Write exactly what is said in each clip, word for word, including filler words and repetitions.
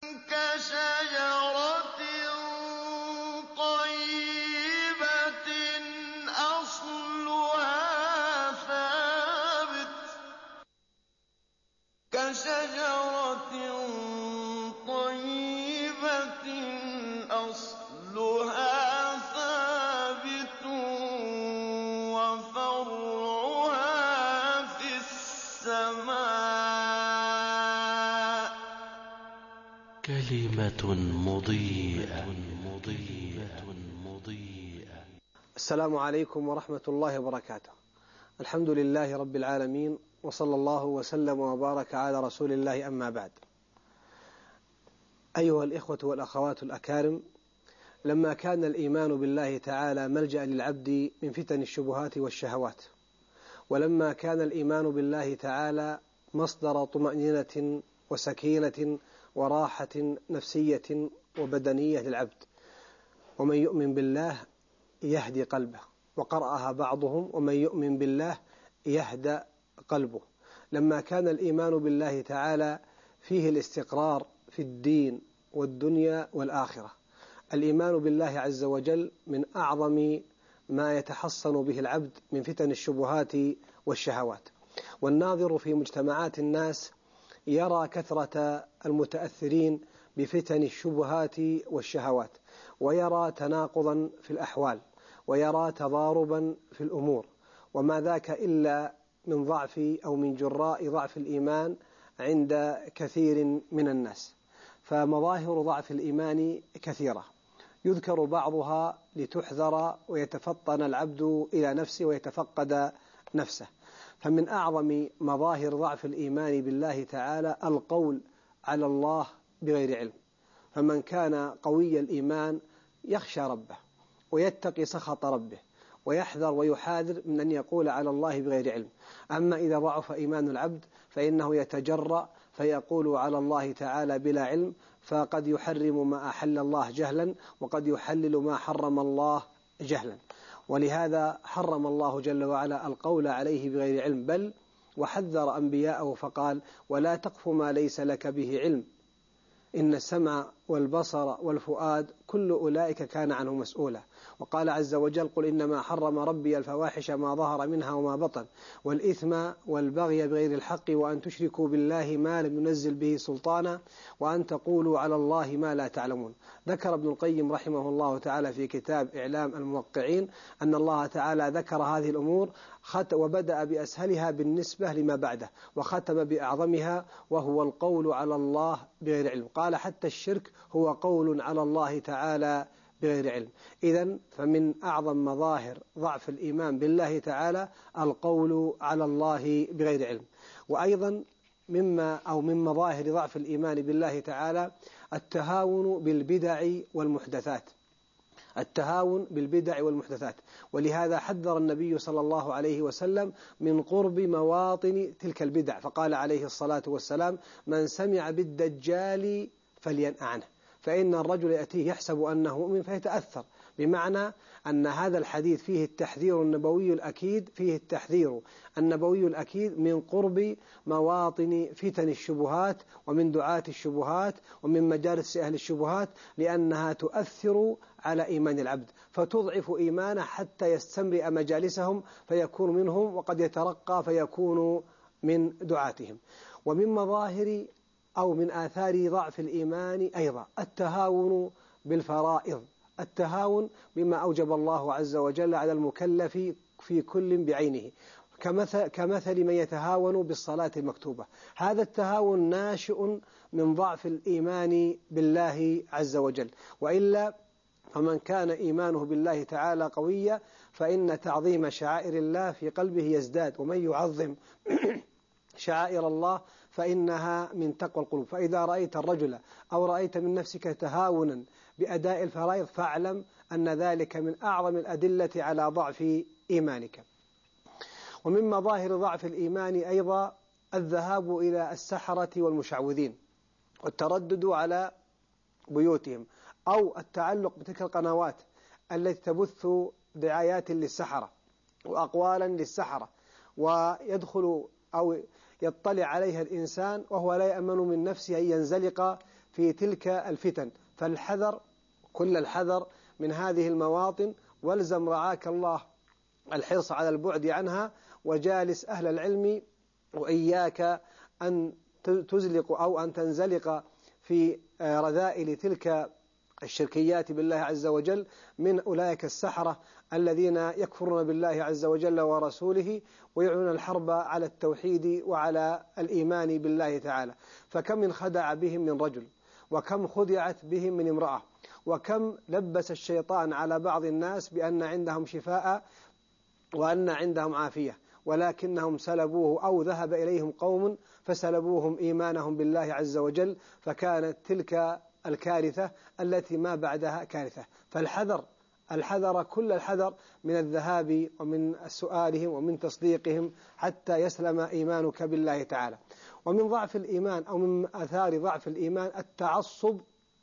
كشجرة طيبة أصلها ثابت كشجرة طيبة أصلها ثابت وفرعها في السماء. كلمة مضيئة مضيئة مضيئة. السلام عليكم ورحمة الله وبركاته. الحمد لله رب العالمين، وصلى الله وسلم وبارك على رسول الله، أما بعد. أيها الإخوة والأخوات الأكارم، لما كان الإيمان بالله تعالى ملجأ للعبد من فتن الشبهات والشهوات، ولما كان الإيمان بالله تعالى مصدر طمأنينة وسكينة وراحة نفسية وبدنية للعبد، ومن يؤمن بالله يهدي قلبه، وقرأها بعضهم ومن يؤمن بالله يهدى قلبه. لما كان الإيمان بالله تعالى فيه الاستقرار في الدين والدنيا والآخرة. الإيمان بالله عز وجل من أعظم ما يتحصن به العبد من فتن الشبهات والشهوات. والناظر في مجتمعات الناس يرى كثرة المتأثرين بفتن الشبهات والشهوات، ويرى تناقضا في الأحوال، ويرى تضاربا في الأمور، وما ذاك إلا من ضعف أو من جراء ضعف الإيمان عند كثير من الناس. فمظاهر ضعف الإيمان كثيرة، يذكر بعضها لتحذر ويتفطن العبد إلى نفسه ويتفقد نفسه. فمن أعظم مظاهر ضعف الإيمان بالله تعالى القول على الله بغير علم. فمن كان قوي الإيمان يخشى ربه ويتقي سخط ربه ويحذر ويحاذر من أن يقول على الله بغير علم. أما إذا ضعف إيمان العبد فإنه يتجرأ فيقول على الله تعالى بلا علم، فقد يحرم ما أحل الله جهلا، وقد يحلل ما حرم الله جهلا. ولهذا حرم الله جل وعلا القول عليه بغير علم، بل وحذر أنبياءه فقال: ولا تقف ما ليس لك به علم، إن السمع والبصر والفؤاد كل أولئك كان عنه مسؤولا. وقال عز وجل: قل إنما حرم ربي الفواحش ما ظهر منها وما بطن والإثم والبغي بغير الحق وأن تشركوا بالله ما لم ينزل به سلطانا وأن تقولوا على الله ما لا تعلمون. ذكر ابن القيم رحمه الله تعالى في كتاب إعلام الموقعين أن الله تعالى ذكر هذه الأمور وبدأ بأسهلها بالنسبة لما بعده، وختم بأعظمها وهو القول على الله بغير علم. قال: حتى الشرك هو قول على الله تعالى بغير علم. إذن فمن أعظم مظاهر ضعف الإيمان بالله تعالى القول على الله بغير علم. وأيضا مما أو من مظاهر ضعف الإيمان بالله تعالى التهاون بالبدع والمحدثات. التهاون بالبدع والمحدثات. ولهذا حذر النبي صلى الله عليه وسلم من قرب مواطن تلك البدع، فقال عليه الصلاة والسلام: من سمع بالدجال فلينأ عنه، فإن الرجل يأتيه يحسب أنه مؤمن فيتأثر. بمعنى أن هذا الحديث فيه التحذير النبوي الأكيد فيه التحذير النبوي الأكيد من قرب مواطن فتن الشبهات ومن دعاة الشبهات ومن مجالس أهل الشبهات، لأنها تؤثر على إيمان العبد فتضعف إيمانه حتى يستمرئ مجالسهم فيكون منهم، وقد يترقى فيكون من دعاتهم. ومن مظاهر أو من آثار ضعف الإيمان أيضا التهاون بالفرائض، التهاون بما أوجب الله عز وجل على المكلف في كل بعينه، كمثل, كمثل من يتهاون بالصلاة المكتوبة. هذا التهاون ناشئ من ضعف الإيمان بالله عز وجل، وإلا فمن كان إيمانه بالله تعالى قويا فإن تعظيم شعائر الله في قلبه يزداد، ومن يعظم شعائر الله فإنها من تقوى القلوب. فإذا رأيت الرجل أو رأيت من نفسك تهاونا بأداء الفرائض فاعلم أن ذلك من أعظم الأدلة على ضعف إيمانك. ومن مظاهر ضعف الإيمان أيضا الذهاب إلى السحرة والمشعوذين والتردد على بيوتهم، أو التعلق بتلك القنوات التي تبث دعايات للسحرة وأقوالا للسحرة، ويدخل أو يطلع عليها الإنسان وهو لا يأمن من نفسه أن ينزلق في تلك الفتن. فالحذر كل الحذر من هذه المواطن، والزم رعاك الله الحرص على البعد عنها، وجالس أهل العلم، وإياك أن تزلق أو أن تنزلق في رذائل تلك الشركيات بالله عز وجل من أولئك السحرة الذين يكفرون بالله عز وجل ورسوله ويعلنون الحرب على التوحيد وعلى الإيمان بالله تعالى. فكم من خدع بهم من رجل، وكم خدعت بهم من امرأة، وكم لبس الشيطان على بعض الناس بأن عندهم شفاء وأن عندهم عافية، ولكنهم سلبوه، أو ذهب إليهم قوم فسلبوهم إيمانهم بالله عز وجل، فكانت تلك الكارثة التي ما بعدها كارثة. فالحذر الحذر كل الحذر من الذهاب ومن سؤالهم ومن تصديقهم حتى يسلم إيمانك بالله تعالى. ومن ضعف الإيمان أو من آثار ضعف الإيمان التعصب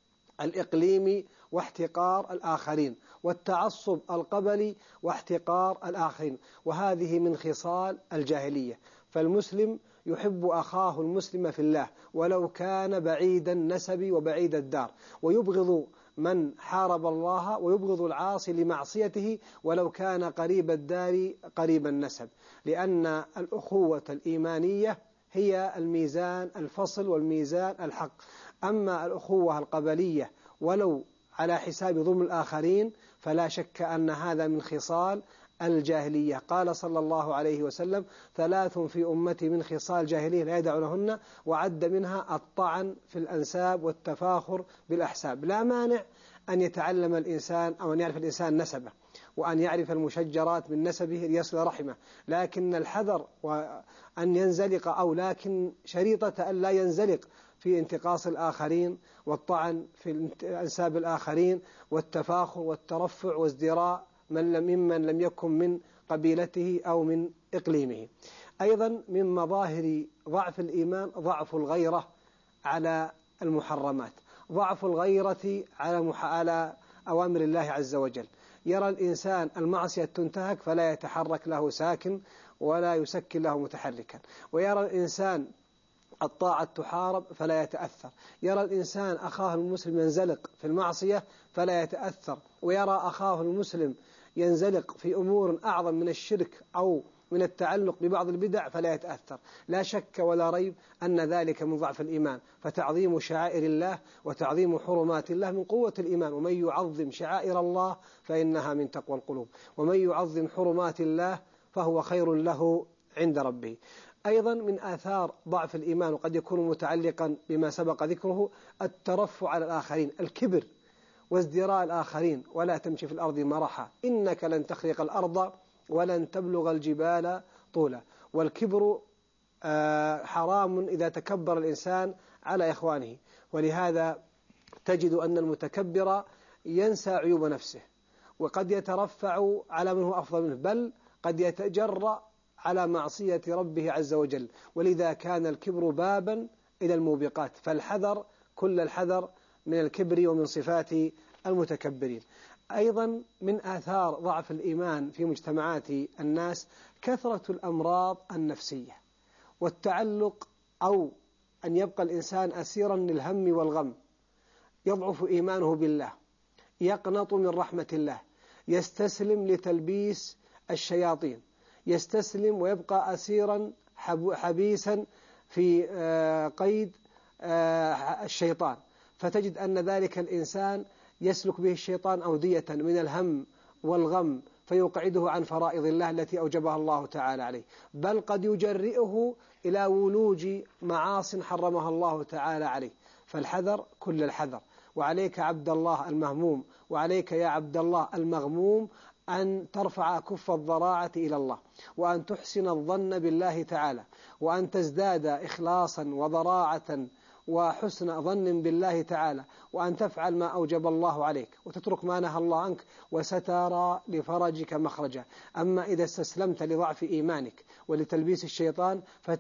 الإقليمي واحتقار الآخرين، والتعصب القبلي واحتقار الآخرين، وهذه من خصال الجاهلية. فالمسلم يحب أخاه المسلم في الله ولو كان بعيد النسب وبعيد الدار، ويبغض من حارب الله، ويبغض العاصي لمعصيته ولو كان قريب الدار قريب النسب، لأن الأخوة الإيمانية هي الميزان الفصل والميزان الحق. أما الأخوة القبلية ولو على حساب ظلم الآخرين فلا شك أن هذا من خصال الجاهلية. قال صلى الله عليه وسلم: ثلاث في أمتي من خصال جاهلية لا يدعونهن، وعد منها الطعن في الأنساب والتفاخر بالأحساب. لا مانع أن يتعلم الإنسان أو أن يعرف الإنسان نسبه، وأن يعرف المشجرات من نسبه ليصل رحمه، لكن الحذر وأن ينزلق، أو لكن شريطة أن لا ينزلق في انتقاص الآخرين والطعن في أنساب الآخرين والتفاخر والترفع وازدراء من لم ممن لم يكن من قبيلته أو من إقليمه. أيضا من مظاهر ضعف الإيمان ضعف الغيرة على المحرمات، ضعف الغيرة على على أوامر الله عز وجل. يرى الإنسان المعصية تنتهك فلا يتحرك له ساكن ولا يسكن له متحركا، ويرى الإنسان الطاعة تحارب فلا يتأثر، يرى الإنسان أخاه المسلم ينزلق في المعصية فلا يتأثر، ويرى أخاه المسلم ينزلق في أمور أعظم من الشرك أو من التعلق ببعض البدع فلا يتأثر. لا شك ولا ريب أن ذلك من ضعف الإيمان. فتعظيم شعائر الله وتعظيم حرمات الله من قوة الإيمان. ومن يعظم شعائر الله فإنها من تقوى القلوب، ومن يعظم حرمات الله فهو خير له عند ربه. أيضا من آثار ضعف الإيمان وقد يكون متعلقا بما سبق ذكره الترفع على الآخرين، الكبر وازدراء الآخرين. ولا تمشي في الأرض مرحا إنك لن تخرق الأرض ولن تبلغ الجبال طولا. والكبر حرام إذا تكبر الإنسان على إخوانه، ولهذا تجد أن المتكبر ينسى عيوب نفسه، وقد يترفع على من هو أفضل منه، بل قد يتجرأ على معصية ربه عز وجل. ولذا كان الكبر بابا إلى الموبقات. فالحذر كل الحذر من الكبر ومن صفات المتكبرين. أيضا من آثار ضعف الإيمان في مجتمعات الناس كثرة الأمراض النفسية والتعلق، أو أن يبقى الإنسان أسيرا للهم والغم، يضعف إيمانه بالله، يقنط من رحمة الله، يستسلم لتلبيس الشياطين، يستسلم ويبقى أسيرا حبيسا في قيد الشيطان. فتجد أن ذلك الإنسان يسلك به الشيطان أودية من الهم والغم فيقعده عن فرائض الله التي أوجبها الله تعالى عليه، بل قد يجرئه إلى ولوج معاص حرمها الله تعالى عليه. فالحذر كل الحذر. وعليك عبد الله المهموم، وعليك يا عبد الله المغموم، أن ترفع كف الضراعة إلى الله، وأن تحسن الظن بالله تعالى، وأن تزداد إخلاصا وضراعة وحسن ظن بالله تعالى، وأن تفعل ما أوجب الله عليك وتترك ما نهى الله عنك، وسترى لفرجك مخرجا. أما إذا استسلمت لضعف إيمانك ولتلبيس الشيطان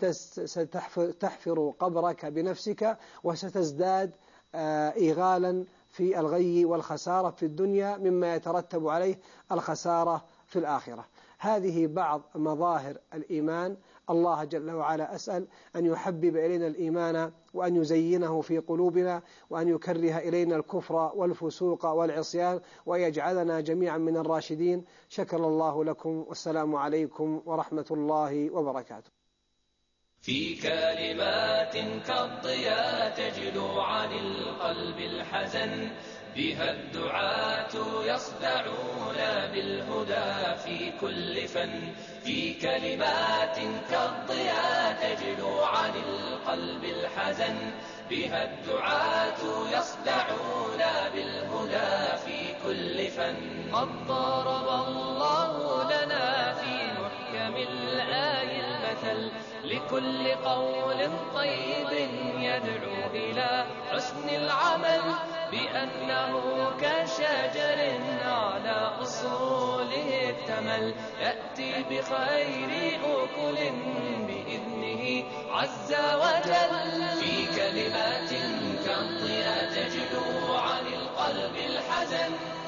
فستحفر قبرك بنفسك، وستزداد إيغالا في الغي والخسارة في الدنيا مما يترتب عليه الخسارة في الآخرة. هذه بعض مظاهر الإيمان الله جل وعلا أسأل أن يحبب إلينا الإيمان وأن يزينه في قلوبنا وأن يكره إلينا الكفر والفسوق والعصيان ويجعلنا جميعا من الراشدين. شكر الله لكم، والسلام عليكم ورحمة الله وبركاته. في كلمات كالضياء تجلو عن القلب الحزن، بها الدعاة يصدعون بالهدى في كل فن. في كلمات كالضياء تجلو عن القلب الحزن، بها الدعاة يصدعون بالهدى في كل فن. قد ضرب الله لنا في محكم الآي المثل، لكل قول طيب يدعو إلى حسن العمل، بأنه كشجر على أصوله اكتمل، يأتي بخير أكل بإذنه عز وجل. في كلمات كالضياء تجلو عن القلب الحزن،